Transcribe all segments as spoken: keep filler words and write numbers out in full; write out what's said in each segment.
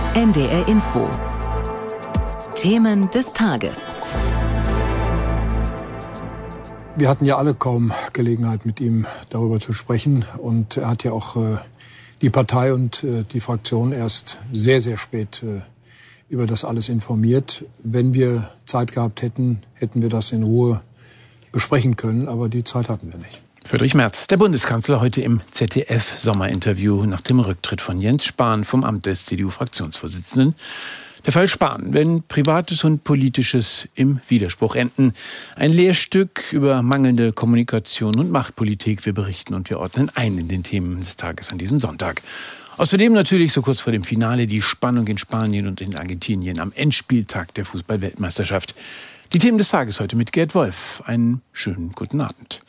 N D R Info. Themen des Tages. Wir hatten ja alle kaum Gelegenheit, mit ihm darüber zu sprechen. Und er hat ja auch äh, die Partei und äh, die Fraktion erst sehr, sehr spät äh, über das alles informiert. Wenn wir Zeit gehabt hätten, hätten wir das in Ruhe besprechen können. Aber die Zeit hatten wir nicht. Friedrich Merz, der Bundeskanzler, heute im Z D F-Sommerinterview nach dem Rücktritt von Jens Spahn vom Amt des C D U-Fraktionsvorsitzenden. Der Fall Spahn, wenn Privates und Politisches im Widerspruch enden. Ein Lehrstück über mangelnde Kommunikation und Machtpolitik. Wir berichten und wir ordnen ein in den Themen des Tages an diesem Sonntag. Außerdem natürlich so kurz vor dem Finale die Spannung in Spanien und in Argentinien am Endspieltag der Fußball-Weltmeisterschaft. Die Themen des Tages heute mit Gerd Wolf. Einen schönen guten Abend.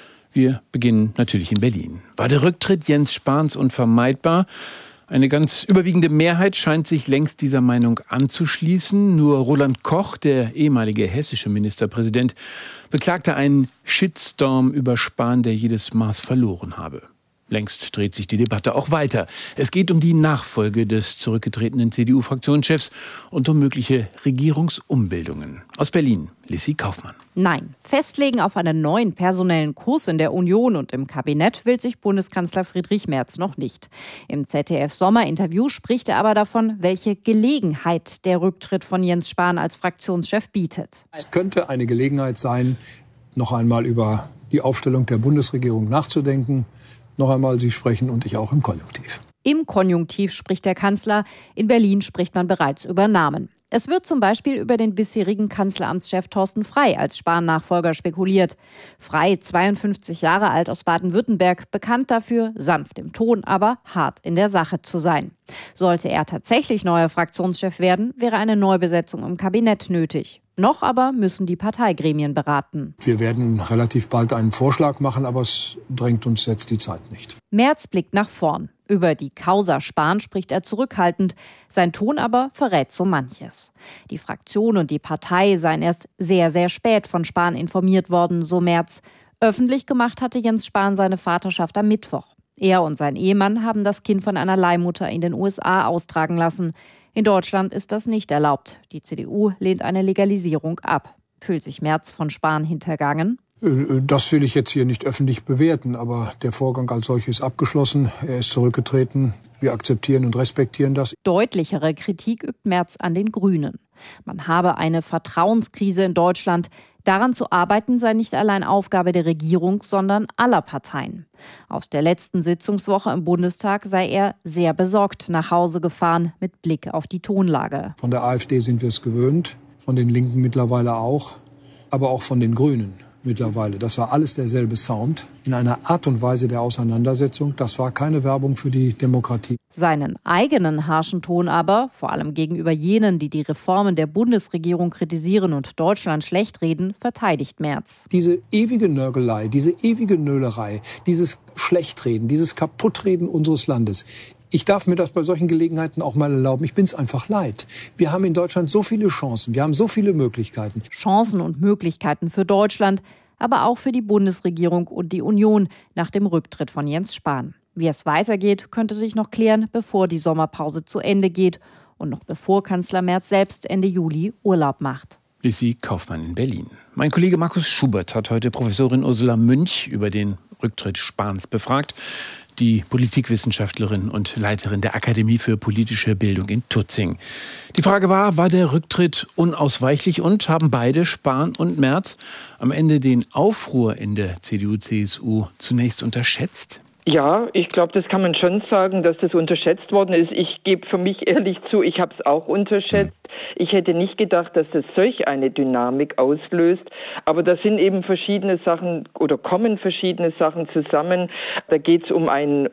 Wir beginnen natürlich in Berlin. War der Rücktritt Jens Spahns unvermeidbar? Eine ganz überwiegende Mehrheit scheint sich längst dieser Meinung anzuschließen. Nur Roland Koch, der ehemalige hessische Ministerpräsident, beklagte einen Shitstorm über Spahn, der jedes Maß verloren habe. Längst dreht sich die Debatte auch weiter. Es geht um die Nachfolge des zurückgetretenen C D U-Fraktionschefs und um mögliche Regierungsumbildungen. Aus Berlin, Lissy Kaufmann. Nein, festlegen auf einen neuen personellen Kurs in der Union und im Kabinett will sich Bundeskanzler Friedrich Merz noch nicht. Im Z D F-Sommerinterview spricht er aber davon, welche Gelegenheit der Rücktritt von Jens Spahn als Fraktionschef bietet. Es könnte eine Gelegenheit sein, noch einmal über die Aufstellung der Bundesregierung nachzudenken. Noch einmal, Sie sprechen und ich auch im Konjunktiv. Im Konjunktiv spricht der Kanzler. In Berlin spricht man bereits über Namen. Es wird zum Beispiel über den bisherigen Kanzleramtschef Thorsten Frey als Spahn-Nachfolger spekuliert. Frey, zweiundfünfzig Jahre alt aus Baden-Württemberg, bekannt dafür, sanft im Ton, aber hart in der Sache zu sein. Sollte er tatsächlich neuer Fraktionschef werden, wäre eine Neubesetzung im Kabinett nötig. Noch aber müssen die Parteigremien beraten. Wir werden relativ bald einen Vorschlag machen, aber es drängt uns jetzt die Zeit nicht. Merz blickt nach vorn. Über die Causa Spahn spricht er zurückhaltend. Sein Ton aber verrät so manches. Die Fraktion und die Partei seien erst sehr, sehr spät von Spahn informiert worden, so Merz. Öffentlich gemacht hatte Jens Spahn seine Vaterschaft am Mittwoch. Er und sein Ehemann haben das Kind von einer Leihmutter in den U S A austragen lassen. In Deutschland ist das nicht erlaubt. Die C D U lehnt eine Legalisierung ab. Fühlt sich Merz von Spahn hintergangen? Das will ich jetzt hier nicht öffentlich bewerten, aber der Vorgang als solches ist abgeschlossen. Er ist zurückgetreten. Wir akzeptieren und respektieren das. Deutlichere Kritik übt Merz an den Grünen. Man habe eine Vertrauenskrise in Deutschland. Daran zu arbeiten sei nicht allein Aufgabe der Regierung, sondern aller Parteien. Aus der letzten Sitzungswoche im Bundestag sei er sehr besorgt nach Hause gefahren, mit Blick auf die Tonlage. Von der AfD sind wir es gewöhnt, von den Linken mittlerweile auch, aber auch von den Grünen mittlerweile. Das war alles derselbe Sound in einer Art und Weise der Auseinandersetzung. Das war keine Werbung für die Demokratie. Seinen eigenen harschen Ton aber, vor allem gegenüber jenen, die die Reformen der Bundesregierung kritisieren und Deutschland schlecht reden, verteidigt Merz. Diese ewige Nörgelei, diese ewige Nölerei, dieses Schlechtreden, dieses Kaputtreden unseres Landes. Ich darf mir das bei solchen Gelegenheiten auch mal erlauben. Ich bin's einfach leid. Wir haben in Deutschland so viele Chancen, wir haben so viele Möglichkeiten. Chancen und Möglichkeiten für Deutschland, aber auch für die Bundesregierung und die Union nach dem Rücktritt von Jens Spahn. Wie es weitergeht, könnte sich noch klären, bevor die Sommerpause zu Ende geht und noch bevor Kanzler Merz selbst Ende Juli Urlaub macht. Lissy Kaufmann in Berlin. Mein Kollege Markus Schubert hat heute Professorin Ursula Münch über den Rücktritt Spahns befragt. Die Politikwissenschaftlerin und Leiterin der Akademie für politische Bildung in Tutzing. Die Frage war, war der Rücktritt unausweichlich und haben beide, Spahn und Merz, am Ende den Aufruhr in der C D U C S U zunächst unterschätzt? Ja, ich glaube, das kann man schon sagen, dass das unterschätzt worden ist. Ich gebe für mich ehrlich zu, ich habe es auch unterschätzt. Ich hätte nicht gedacht, dass das solch eine Dynamik auslöst. Aber da sind eben verschiedene Sachen oder kommen verschiedene Sachen zusammen. Da geht es um ein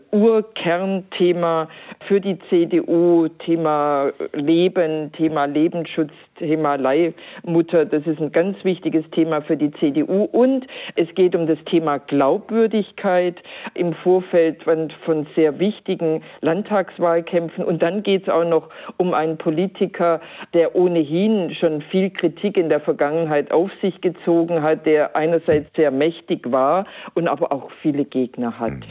Urkernthema für die C D U, Thema Leben, Thema Lebensschutz, Thema Leihmutter. Das ist ein ganz wichtiges Thema für die C D U. Und es geht um das Thema Glaubwürdigkeit im Vorfeld von, von sehr wichtigen Landtagswahlkämpfen. Und dann geht es auch noch um einen Politiker, der ohnehin schon viel Kritik in der Vergangenheit auf sich gezogen hat, der einerseits sehr mächtig war und aber auch viele Gegner hat.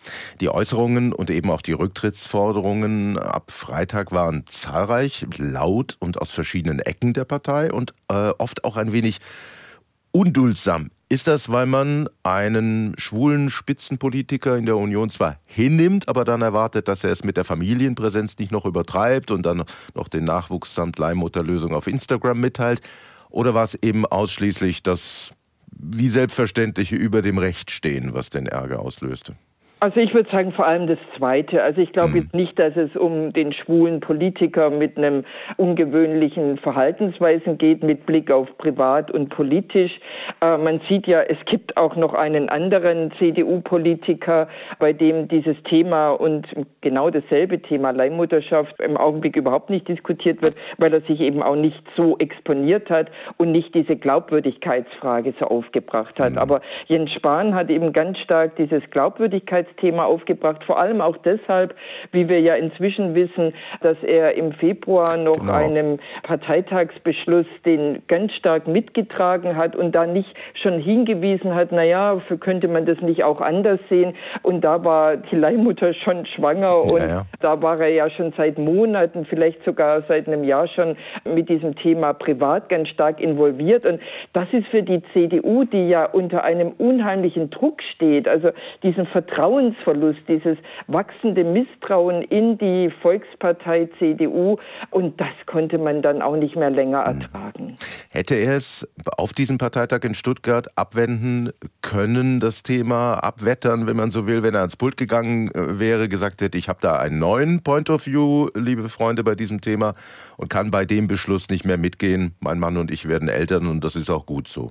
Die Äußerungen und eben auch die Rücktrittsforderungen ab Freitag waren zahlreich, laut und aus verschiedenen Ecken der Partei und äh, oft auch ein wenig unduldsam. Ist das, weil man einen schwulen Spitzenpolitiker in der Union zwar hinnimmt, aber dann erwartet, dass er es mit der Familienpräsenz nicht noch übertreibt und dann noch den Nachwuchs samt Leihmutterlösung auf Instagram mitteilt? Oder war es eben ausschließlich das wie selbstverständliche über dem Recht stehen, was den Ärger auslöste? Also ich würde sagen, vor allem das Zweite. Also ich glaube jetzt nicht, dass es um den schwulen Politiker mit einem ungewöhnlichen Verhaltensweisen geht, mit Blick auf privat und politisch. Äh, man sieht ja, es gibt auch noch einen anderen C D U-Politiker, bei dem dieses Thema und genau dasselbe Thema Leihmutterschaft im Augenblick überhaupt nicht diskutiert wird, weil er sich eben auch nicht so exponiert hat und nicht diese Glaubwürdigkeitsfrage so aufgebracht hat. Mhm. Aber Jens Spahn hat eben ganz stark dieses Glaubwürdigkeitsthema Thema aufgebracht, vor allem auch deshalb, wie wir ja inzwischen wissen, dass er im Februar noch genau. einem Parteitagsbeschluss den ganz stark mitgetragen hat und da nicht schon hingewiesen hat, naja, könnte man das nicht auch anders sehen? Und da war die Leihmutter schon schwanger und ja, ja. da war er ja schon seit Monaten, vielleicht sogar seit einem Jahr schon mit diesem Thema privat ganz stark involviert. Und das ist für die C D U, die ja unter einem unheimlichen Druck steht, also diesen Vertrauen Vertrauensverlust, dieses wachsende Misstrauen in die Volkspartei C D U und das konnte man dann auch nicht mehr länger ertragen. Hätte er es auf diesem Parteitag in Stuttgart abwenden können, das Thema abwettern, wenn man so will, wenn er ans Pult gegangen wäre, gesagt hätte, ich habe da einen neuen Point of View, liebe Freunde, bei diesem Thema und kann bei dem Beschluss nicht mehr mitgehen. Mein Mann und ich werden Eltern und das ist auch gut so.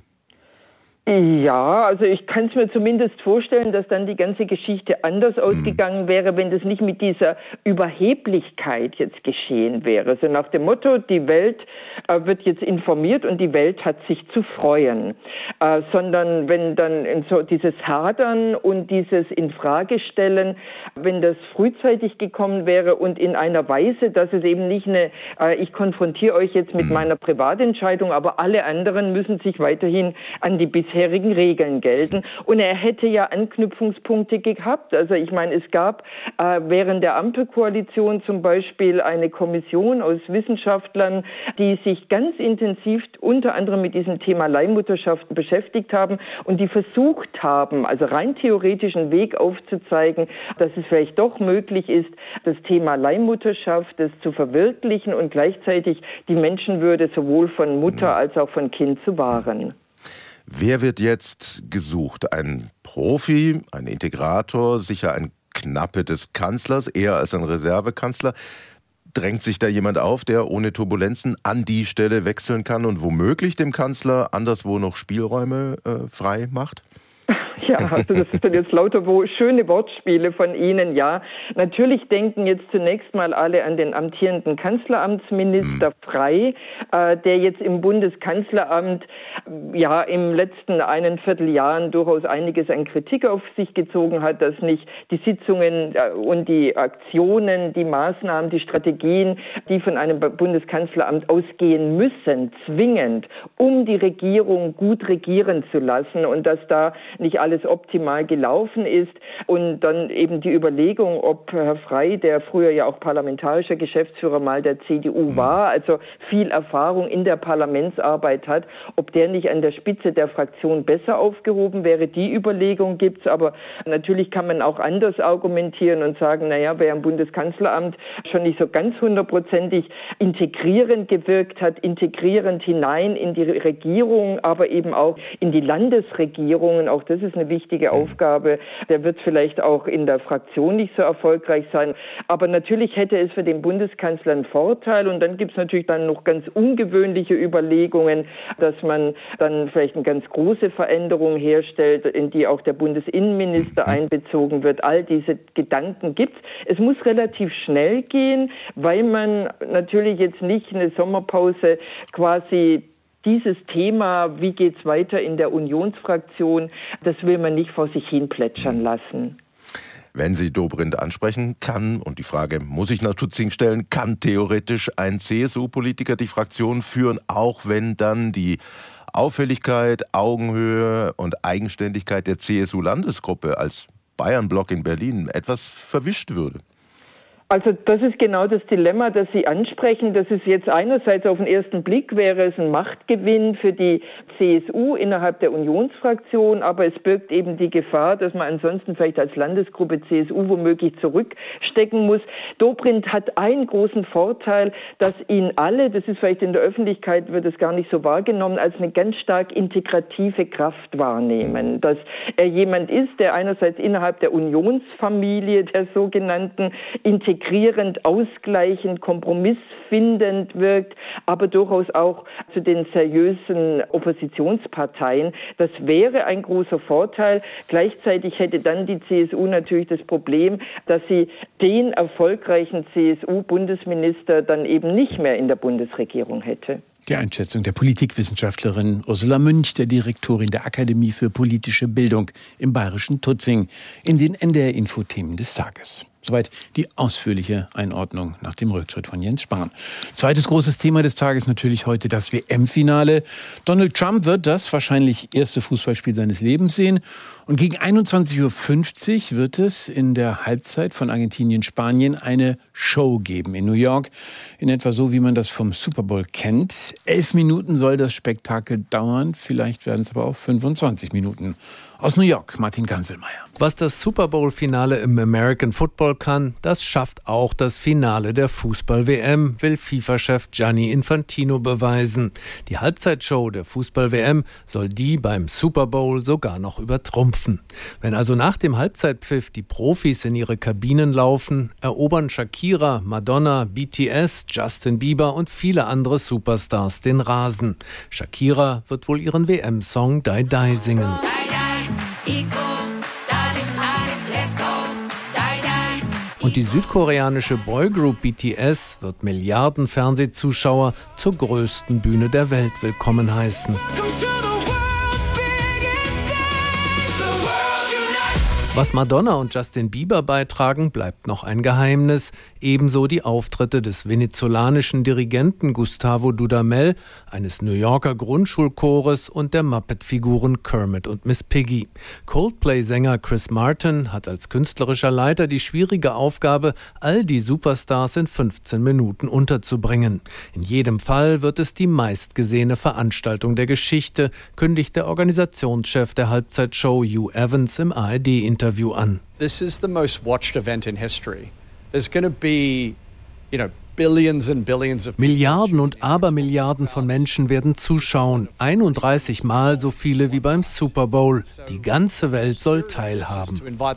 Ja, also ich kann es mir zumindest vorstellen, dass dann die ganze Geschichte anders ausgegangen wäre, wenn das nicht mit dieser Überheblichkeit jetzt geschehen wäre. Also nach dem Motto, die Welt äh, wird jetzt informiert und die Welt hat sich zu freuen. Äh, sondern wenn dann so dieses Hadern und dieses Infragestellen, wenn das frühzeitig gekommen wäre und in einer Weise, dass es eben nicht eine, äh, ich konfrontiere euch jetzt mit meiner Privatentscheidung, aber alle anderen müssen sich weiterhin an die bisher bisherigen Regeln gelten. Und er hätte ja Anknüpfungspunkte gehabt. Also ich meine, es gab äh, während der Ampelkoalition zum Beispiel eine Kommission aus Wissenschaftlern, die sich ganz intensiv unter anderem mit diesem Thema Leihmutterschaft beschäftigt haben und die versucht haben, also rein theoretisch einen Weg aufzuzeigen, dass es vielleicht doch möglich ist, das Thema Leihmutterschaft, das zu verwirklichen und gleichzeitig die Menschenwürde sowohl von Mutter als auch von Kind zu wahren. Wer wird jetzt gesucht? Ein Profi, ein Integrator, sicher ein Knappe des Kanzlers, eher als ein Reservekanzler. Drängt sich da jemand auf, der ohne Turbulenzen an die Stelle wechseln kann und womöglich dem Kanzler anderswo noch Spielräume äh, frei macht? Ja, also das ist dann jetzt lauter wo schöne Wortspiele von Ihnen, ja. Natürlich denken jetzt zunächst mal alle an den amtierenden Kanzleramtsminister mhm. Frey, äh, der jetzt im Bundeskanzleramt ja im letzten einen Vierteljahren durchaus einiges an Kritik auf sich gezogen hat, dass nicht die Sitzungen äh, und die Aktionen, die Maßnahmen, die Strategien, die von einem Bundeskanzleramt ausgehen müssen, zwingend, um die Regierung gut regieren zu lassen und dass da nicht alles optimal gelaufen ist und dann eben die Überlegung, ob Herr Frey, der früher ja auch parlamentarischer Geschäftsführer mal der C D U war, also viel Erfahrung in der Parlamentsarbeit hat, ob der nicht an der Spitze der Fraktion besser aufgehoben wäre. Die Überlegung gibt's, aber natürlich kann man auch anders argumentieren und sagen, naja, wer im Bundeskanzleramt schon nicht so ganz hundertprozentig integrierend gewirkt hat, integrierend hinein in die Regierung, aber eben auch in die Landesregierungen, auch das ist eine wichtige Aufgabe. Der wird vielleicht auch in der Fraktion nicht so erfolgreich sein. Aber natürlich hätte es für den Bundeskanzler einen Vorteil. Und dann gibt es natürlich dann noch ganz ungewöhnliche Überlegungen, dass man dann vielleicht eine ganz große Veränderung herstellt, in die auch der Bundesinnenminister einbezogen wird. All diese Gedanken gibt's. Es muss relativ schnell gehen, weil man natürlich jetzt nicht eine Sommerpause quasi dieses Thema, wie geht's weiter in der Unionsfraktion, das will man nicht vor sich hin plätschern lassen. Wenn Sie Dobrindt ansprechen, kann, und die Frage muss ich nach Tutzing stellen, kann theoretisch ein C S U-Politiker die Fraktion führen, auch wenn dann die Auffälligkeit, Augenhöhe und Eigenständigkeit der C S U-Landesgruppe als Bayern-Block in Berlin etwas verwischt würde. Also das ist genau das Dilemma, das Sie ansprechen. Das ist jetzt einerseits auf den ersten Blick wäre es ein Machtgewinn für die C S U innerhalb der Unionsfraktion, aber es birgt eben die Gefahr, dass man ansonsten vielleicht als Landesgruppe C S U womöglich zurückstecken muss. Dobrindt hat einen großen Vorteil, dass ihn alle, das ist vielleicht in der Öffentlichkeit, wird es gar nicht so wahrgenommen, als eine ganz stark integrative Kraft wahrnehmen. Dass er jemand ist, der einerseits innerhalb der Unionsfamilie, der sogenannten, integrierend, ausgleichend, kompromissfindend wirkt, aber durchaus auch zu den seriösen Oppositionsparteien. Das wäre ein großer Vorteil. Gleichzeitig hätte dann die C S U natürlich das Problem, dass sie den erfolgreichen C S U-Bundesminister dann eben nicht mehr in der Bundesregierung hätte. Die Einschätzung der Politikwissenschaftlerin Ursula Münch, der Direktorin der Akademie für politische Bildung im bayerischen Tutzing, in den N D R-Info-Themen des Tages. Soweit die ausführliche Einordnung nach dem Rücktritt von Jens Spahn. Zweites großes Thema des Tages natürlich heute das W M-Finale. Donald Trump wird das wahrscheinlich erste Fußballspiel seines Lebens sehen. Und gegen einundzwanzig Uhr fünfzig wird es in der Halbzeit von Argentinien-Spanien eine Show geben in New York. In etwa so, wie man das vom Super Bowl kennt. Elf Minuten soll das Spektakel dauern. Vielleicht werden es aber auch fünfundzwanzig Minuten. Aus New York, Martin Ganselmeier. Was das Super Bowl-Finale im American Football kann, das schafft auch das Finale der Fußball-W M, will FIFA-Chef Gianni Infantino beweisen. Die Halbzeitshow der Fußball-W M soll die beim Super Bowl sogar noch übertrumpfen. Wenn also nach dem Halbzeitpfiff die Profis in ihre Kabinen laufen, erobern Shakira, Madonna, B T S, Justin Bieber und viele andere Superstars den Rasen. Shakira wird wohl ihren W M-Song Die Die singen. Und die südkoreanische Boygroup B T S wird Milliarden Fernsehzuschauer zur größten Bühne der Welt willkommen heißen. Was Madonna und Justin Bieber beitragen, bleibt noch ein Geheimnis. Ebenso die Auftritte des venezolanischen Dirigenten Gustavo Dudamel, eines New Yorker Grundschulchores und der Muppet-Figuren Kermit und Miss Piggy. Coldplay-Sänger Chris Martin hat als künstlerischer Leiter die schwierige Aufgabe, all die Superstars in fünfzehn Minuten unterzubringen. In jedem Fall wird es die meistgesehene Veranstaltung der Geschichte, kündigt der Organisationschef der Halbzeitshow Hugh Evans im A R D-Interview an. This is the most watched event in history. There's going to be, you know, billions and billions of Milliarden und Abermilliarden von Menschen werden zuschauen. einunddreißig Mal so viele wie beim Super Bowl. Die ganze Welt soll teilhaben.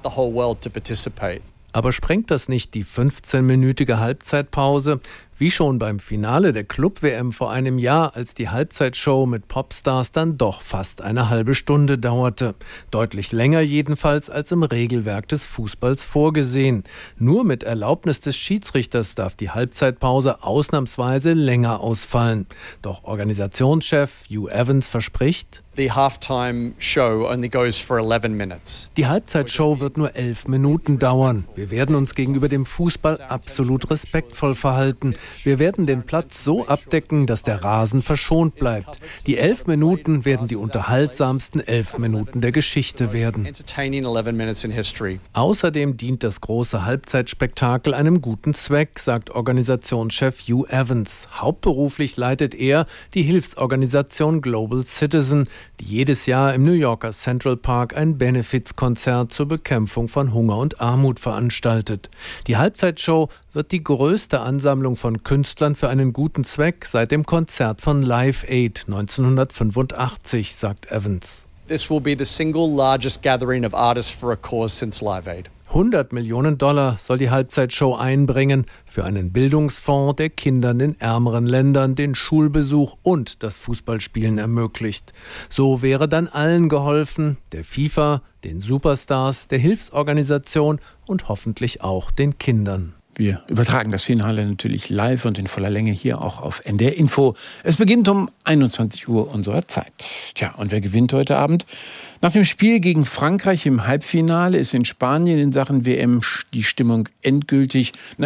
Aber sprengt das nicht die fünfzehnminütige Halbzeitpause? Wie schon beim Finale der Club-W M vor einem Jahr, als die Halbzeitshow mit Popstars dann doch fast eine halbe Stunde dauerte. Deutlich länger jedenfalls als im Regelwerk des Fußballs vorgesehen. Nur mit Erlaubnis des Schiedsrichters darf die Halbzeitpause ausnahmsweise länger ausfallen. Doch Organisationschef Hugh Evans verspricht: The halftime show only goes for eleven minutes. Die Halbzeitshow wird nur elf Minuten dauern. Wir werden uns gegenüber dem Fußball absolut respektvoll verhalten. Wir werden den Platz so abdecken, dass der Rasen verschont bleibt. Die elf Minuten werden die unterhaltsamsten elf Minuten der Geschichte werden. Außerdem dient das große Halbzeitspektakel einem guten Zweck, sagt Organisationschef Hugh Evans. Hauptberuflich leitet er die Hilfsorganisation Global Citizen, die jedes Jahr im New Yorker Central Park ein Benefizkonzert zur Bekämpfung von Hunger und Armut veranstaltet. Die Halbzeitshow wird die größte Ansammlung von Künstlern für einen guten Zweck seit dem Konzert von Live Aid neunzehnhundertfünfundachtzig, sagt Evans. This will be the single largest gathering of artists for a cause since Live Aid. hundert Millionen Dollar soll die Halbzeitshow einbringen für einen Bildungsfonds, der Kindern in ärmeren Ländern den Schulbesuch und das Fußballspielen ermöglicht. So wäre dann allen geholfen, der FIFA, den Superstars, der Hilfsorganisation und hoffentlich auch den Kindern. Wir übertragen das Finale natürlich live und in voller Länge hier auch auf N D R Info. Es beginnt um einundzwanzig Uhr unserer Zeit. Tja, und wer gewinnt heute Abend? Nach dem Spiel gegen Frankreich im Halbfinale ist in Spanien in Sachen W M die Stimmung endgültig, naja,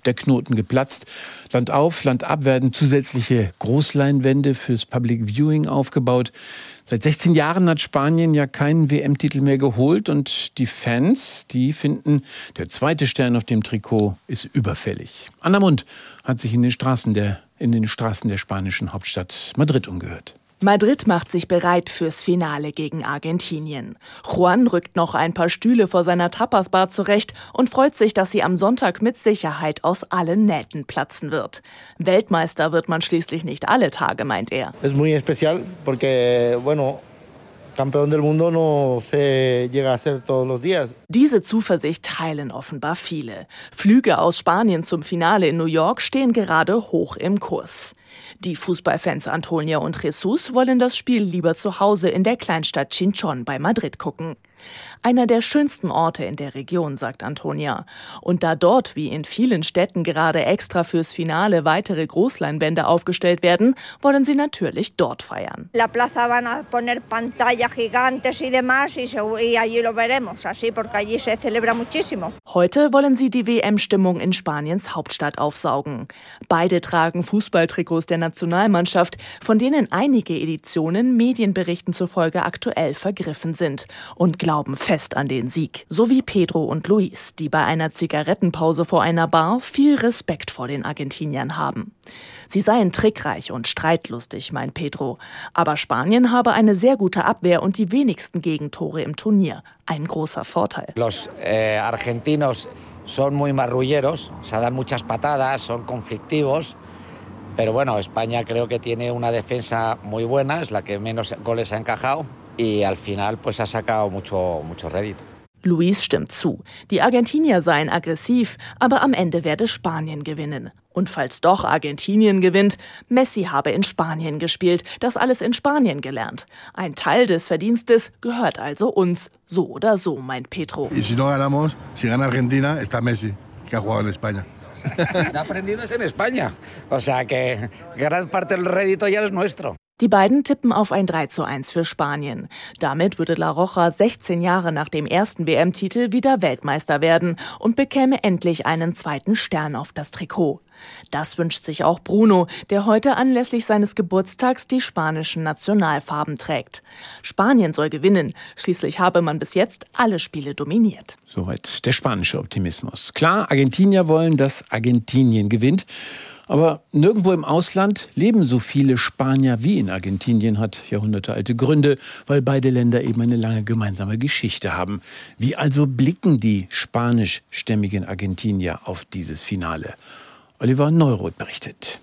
der Knoten geplatzt. Land auf, Land ab werden zusätzliche Großleinwände fürs Public Viewing aufgebaut. Seit sechzehn Jahren hat Spanien ja keinen W M-Titel mehr geholt und die Fans, die finden, der zweite Stern auf dem Trikot ist überfällig. Anna Mundt hat sich in den Straßen der, in den Straßen der spanischen Hauptstadt Madrid umgehört. Madrid macht sich bereit fürs Finale gegen Argentinien. Juan rückt noch ein paar Stühle vor seiner Tapasbar zurecht und freut sich, dass sie am Sonntag mit Sicherheit aus allen Nähten platzen wird. Weltmeister wird man schließlich nicht alle Tage, meint er. Es muy especial porque, bueno, Campeón del mundo no se llega a ser todos los días. Diese Zuversicht teilen offenbar viele. Flüge aus Spanien zum Finale in New York stehen gerade hoch im Kurs. Die Fußballfans Antonia und Jesus wollen das Spiel lieber zu Hause in der Kleinstadt Chinchón bei Madrid gucken. Einer der schönsten Orte in der Region, sagt Antonia. Und da dort, wie in vielen Städten, gerade extra fürs Finale weitere Großleinwände aufgestellt werden, wollen sie natürlich dort feiern. La plaza van a poner pantallas gigantes y demás y allí lo veremos, así porque allí se celebra muchísimo. Heute wollen sie die W M-Stimmung in Spaniens Hauptstadt aufsaugen. Beide tragen Fußballtrikots der Nationalmannschaft, von denen einige Editionen Medienberichten zufolge aktuell vergriffen sind und glauben fest an den Sieg. So wie Pedro und Luis, die bei einer Zigarettenpause vor einer Bar viel Respekt vor den Argentiniern haben. Sie seien trickreich und streitlustig, meint Pedro. Aber Spanien habe eine sehr gute Abwehr und die wenigsten Gegentore im Turnier. Ein großer Vorteil. Los eh, argentinos son muy marrulleros, se dan muchas patadas, son conflictivos. Pero bueno, España creo que tiene una defensa muy buena, es la que menos goles ha encajado. Y al final pues ha sacado mucho, mucho rédito. Luis stimmt zu. Die Argentinier seien aggressiv, aber am Ende werde Spanien gewinnen. Und falls doch Argentinien gewinnt, Messi habe in Spanien gespielt, das alles in Spanien gelernt. Ein Teil des Verdienstes gehört also uns, so oder so, meint Pedro. Y si no ganamos, si gana Argentina, está Messi, que ha jugado en España. Ha aprendido en España. O sea que gran parte del rédito ya es nuestro. Die beiden tippen auf ein drei zu eins für Spanien. Damit würde La Roja sechzehn Jahre nach dem ersten W M-Titel wieder Weltmeister werden und bekäme endlich einen zweiten Stern auf das Trikot. Das wünscht sich auch Bruno, der heute anlässlich seines Geburtstags die spanischen Nationalfarben trägt. Spanien soll gewinnen. Schließlich habe man bis jetzt alle Spiele dominiert. Soweit der spanische Optimismus. Klar, Argentinier wollen, dass Argentinien gewinnt. Aber nirgendwo im Ausland leben so viele Spanier wie in Argentinien, hat jahrhundertealte Gründe, weil beide Länder eben eine lange gemeinsame Geschichte haben. Wie also blicken die spanischstämmigen Argentinier auf dieses Finale? Oliver Neuroth berichtet.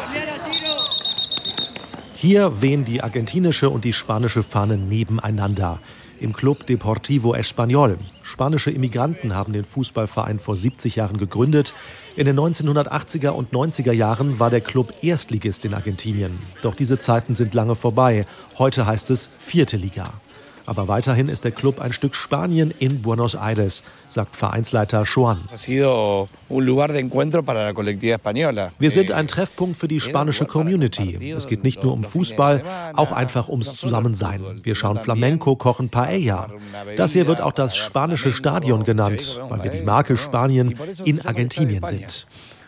Hier wehen die argentinische und die spanische Fahne nebeneinander. Im Club Deportivo Español. Spanische Immigranten haben den Fußballverein vor siebzig Jahren gegründet. In den neunzehnhundertachtziger und neunziger Jahren war der Club Erstligist in Argentinien. Doch diese Zeiten sind lange vorbei. Heute heißt es Vierte Liga. Aber weiterhin ist der Club ein Stück Spanien in Buenos Aires, sagt Vereinsleiter Joan. Wir sind ein Treffpunkt für die spanische Community. Es geht nicht nur um Fußball, auch einfach ums Zusammensein. Wir schauen Flamenco, kochen Paella. Das hier wird auch das spanische Stadion genannt, weil wir die Marke Spanien in Argentinien sind.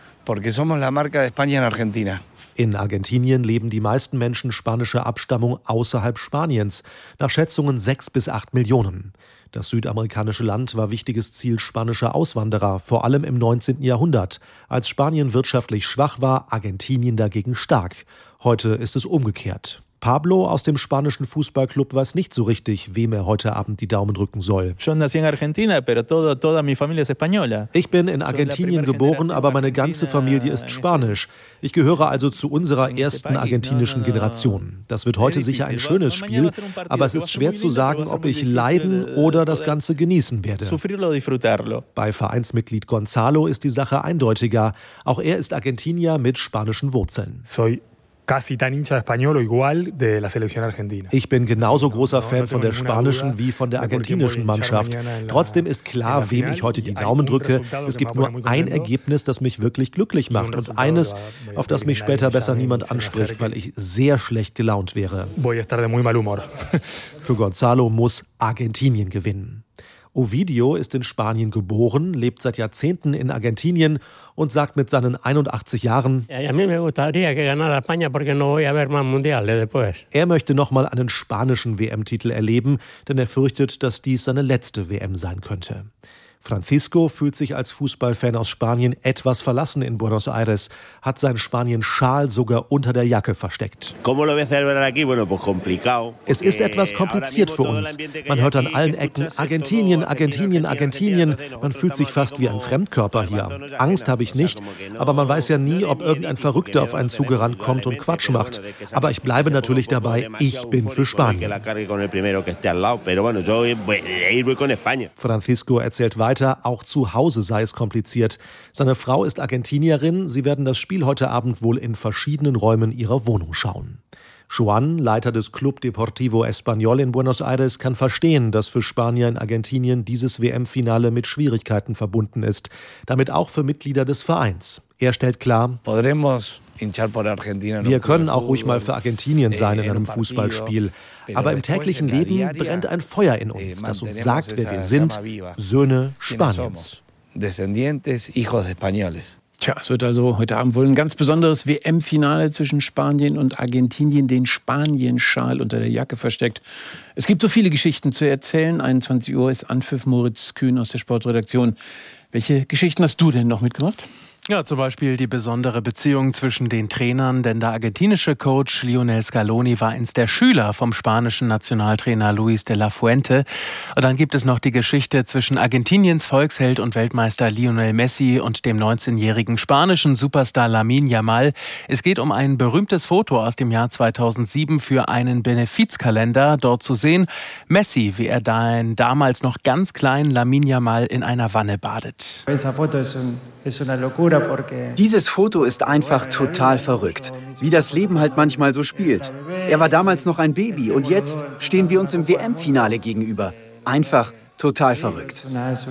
In Argentinien leben die meisten Menschen spanischer Abstammung außerhalb Spaniens, nach Schätzungen sechs bis acht Millionen. Das südamerikanische Land war wichtiges Ziel spanischer Auswanderer, vor allem im neunzehnten Jahrhundert. Als Spanien wirtschaftlich schwach war, Argentinien dagegen stark. Heute ist es umgekehrt. Pablo aus dem spanischen Fußballclub weiß nicht so richtig, wem er heute Abend die Daumen drücken soll. Ich bin in Argentinien geboren, aber meine ganze Familie ist spanisch. Ich gehöre also zu unserer ersten argentinischen Generation. Das wird heute sicher ein schönes Spiel, aber es ist schwer zu sagen, ob ich leiden oder das Ganze genießen werde. Bei Vereinsmitglied Gonzalo ist die Sache eindeutiger. Auch er ist Argentinier mit spanischen Wurzeln. Ich bin genauso großer Fan von der spanischen wie von der argentinischen Mannschaft. Trotzdem ist klar, wem ich heute die Daumen drücke. Es gibt nur ein Ergebnis, das mich wirklich glücklich macht und eines, auf das mich später besser niemand anspricht, weil ich sehr schlecht gelaunt wäre. Für Gonzalo muss Argentinien gewinnen. Ovidio ist in Spanien geboren, lebt seit Jahrzehnten in Argentinien und sagt mit seinen einundachtzig Jahren, er möchte nochmal einen spanischen W M-Titel erleben, denn er fürchtet, dass dies seine letzte W M sein könnte. Francisco fühlt sich als Fußballfan aus Spanien etwas verlassen in Buenos Aires, hat seinen Spanien-Schal sogar unter der Jacke versteckt. Es ist etwas kompliziert für uns. Man hört an allen Ecken Argentinien, Argentinien, Argentinien. Man fühlt sich fast wie ein Fremdkörper hier. Angst habe ich nicht, aber man weiß ja nie, ob irgendein Verrückter auf einen zugerannt kommt und Quatsch macht. Aber ich bleibe natürlich dabei, ich bin für Spanien. Francisco erzählt weiter, auch zu Hause sei es kompliziert. Seine Frau ist Argentinierin, sie werden das Spiel heute Abend wohl in verschiedenen Räumen ihrer Wohnung schauen. Juan, Leiter des Club Deportivo Español in Buenos Aires, kann verstehen, dass für Spanier in Argentinien dieses W M-Finale mit Schwierigkeiten verbunden ist. Damit auch für Mitglieder des Vereins. Er stellt klar, wir können auch ruhig mal für Argentinien sein in einem Fußballspiel. Aber im täglichen Leben brennt ein Feuer in uns, das uns sagt, wer wir sind, Söhne Spaniens. Tja, es wird also heute Abend wohl ein ganz besonderes W M-Finale zwischen Spanien und Argentinien, den Spanien-Schal unter der Jacke versteckt. Es gibt so viele Geschichten zu erzählen. einundzwanzig Uhr ist Anpfiff, Moritz Kühn aus der Sportredaktion. Welche Geschichten hast du denn noch mitgebracht? Ja, zum Beispiel die besondere Beziehung zwischen den Trainern, denn der argentinische Coach Lionel Scaloni war einst der Schüler vom spanischen Nationaltrainer Luis de la Fuente. Und dann gibt es noch die Geschichte zwischen Argentiniens Volksheld und Weltmeister Lionel Messi und dem neunzehnjährigen spanischen Superstar Lamine Yamal. Es geht um ein berühmtes Foto aus dem Jahr zweitausendsieben für einen Benefizkalender. Dort zu sehen Messi, wie er da in damals noch ganz kleinen Lamine Yamal in einer Wanne badet. Dieses Foto ist einfach total verrückt, wie das Leben halt manchmal so spielt. Er war damals noch ein Baby und jetzt stehen wir uns im W M-Finale gegenüber. Einfach total verrückt.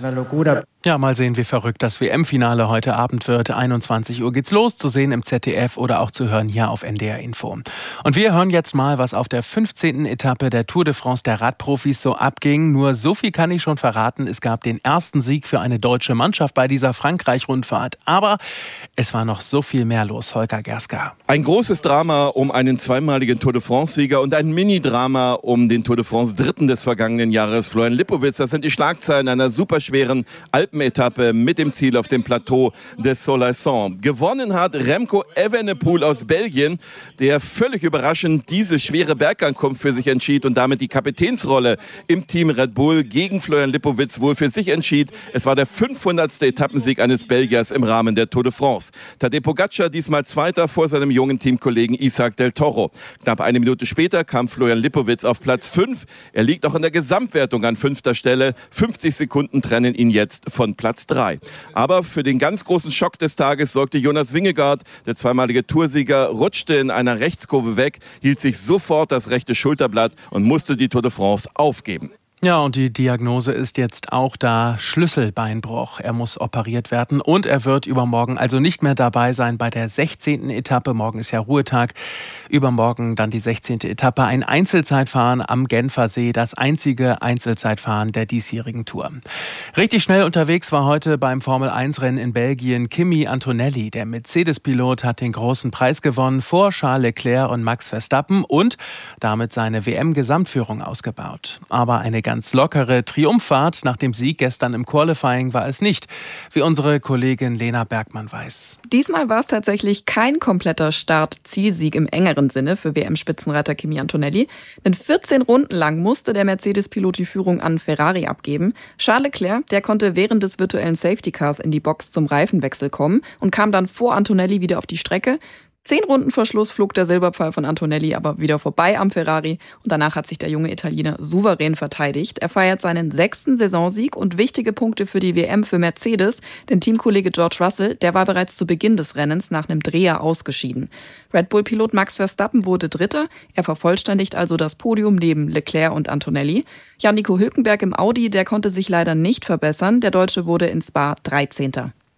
Ja, mal sehen, wie verrückt das W M-Finale heute Abend wird. einundzwanzig Uhr geht's los, zu sehen im Z D F oder auch zu hören hier auf N D R Info. Und wir hören jetzt mal, was auf der fünfzehnten Etappe der Tour de France der Radprofis so abging. Nur so viel kann ich schon verraten. Es gab den ersten Sieg für eine deutsche Mannschaft bei dieser Frankreich-Rundfahrt. Aber es war noch so viel mehr los. Holger Gerska. Ein großes Drama um einen zweimaligen Tour de France-Sieger und ein Mini-Drama um den Tour de France-Dritten des vergangenen Jahres, Florian Lipowitz. Das sind die Schlagzeilen einer superschweren Alpenetappe mit dem Ziel auf dem Plateau des Soleilson. Gewonnen hat Remco Evenepoel aus Belgien, der völlig überraschend diese schwere Bergankunft für sich entschied und damit die Kapitänsrolle im Team Red Bull gegen Florian Lipowitz wohl für sich entschied. Es war der fünfhundertste Etappensieg eines Belgiers im Rahmen der Tour de France. Tadej Pogacar diesmal Zweiter vor seinem jungen Teamkollegen Isaac del Toro. Knapp eine Minute später kam Florian Lipowitz auf Platz fünf. Er liegt auch in der Gesamtwertung an fünfter Stelle. fünfzig Sekunden trennen ihn jetzt von Platz drei. Aber für den ganz großen Schock des Tages sorgte Jonas Vingegaard. Der zweimalige Toursieger rutschte in einer Rechtskurve weg, hielt sich sofort das rechte Schulterblatt und musste die Tour de France aufgeben. Ja, und die Diagnose ist jetzt auch da: Schlüsselbeinbruch. Er muss operiert werden und er wird übermorgen also nicht mehr dabei sein bei der sechzehnten Etappe. Morgen ist ja Ruhetag. Übermorgen dann die sechzehnte Etappe. Ein Einzelzeitfahren am Genfersee. Das einzige Einzelzeitfahren der diesjährigen Tour. Richtig schnell unterwegs war heute beim Formel eins Rennen in Belgien Kimi Antonelli. Der Mercedes-Pilot hat den großen Preis gewonnen vor Charles Leclerc und Max Verstappen und damit seine W M-Gesamtführung ausgebaut. Aber eine ganz lockere Triumphfahrt nach dem Sieg gestern im Qualifying war es nicht, wie unsere Kollegin Lena Bergmann weiß. Diesmal war es tatsächlich kein kompletter Start-Zielsieg im engeren Sinne für W M-Spitzenreiter Kimi Antonelli. Denn vierzehn Runden lang musste der Mercedes-Pilot die Führung an Ferrari abgeben. Charles Leclerc, der konnte während des virtuellen Safety Cars in die Box zum Reifenwechsel kommen und kam dann vor Antonelli wieder auf die Strecke. Zehn Runden vor Schluss flog der Silberpfeil von Antonelli aber wieder vorbei am Ferrari und danach hat sich der junge Italiener souverän verteidigt. Er feiert seinen sechsten Saisonsieg und wichtige Punkte für die W M für Mercedes, denn Teamkollege George Russell, der war bereits zu Beginn des Rennens nach einem Dreher ausgeschieden. Red Bull-Pilot Max Verstappen wurde Dritter, er vervollständigt also das Podium neben Leclerc und Antonelli. Jan-Nico Hülkenberg im Audi, der konnte sich leider nicht verbessern, der Deutsche wurde in Spa dreizehnter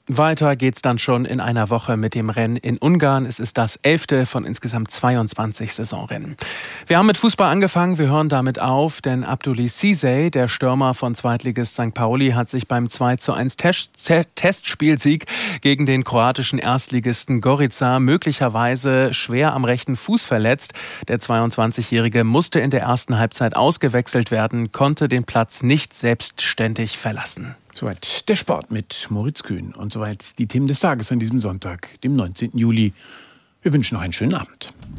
Weiter geht's dann schon in einer Woche mit dem Rennen in Ungarn. Es ist das elfte von insgesamt zweiundzwanzig Saisonrennen. Wir haben mit Fußball angefangen, wir hören damit auf, denn Abdoulaye Cissé, der Stürmer von Zweitligist Sankt Pauli, hat sich beim zwei zu eins Testspielsieg gegen den kroatischen Erstligisten Gorica möglicherweise schwer am rechten Fuß verletzt. Der zweiundzwanzigjährige musste in der ersten Halbzeit ausgewechselt werden, konnte den Platz nicht selbstständig verlassen. Soweit der Sport mit Moritz Kühn und soweit die Themen des Tages an diesem Sonntag, dem neunzehnten Juli. Wir wünschen noch einen schönen Abend.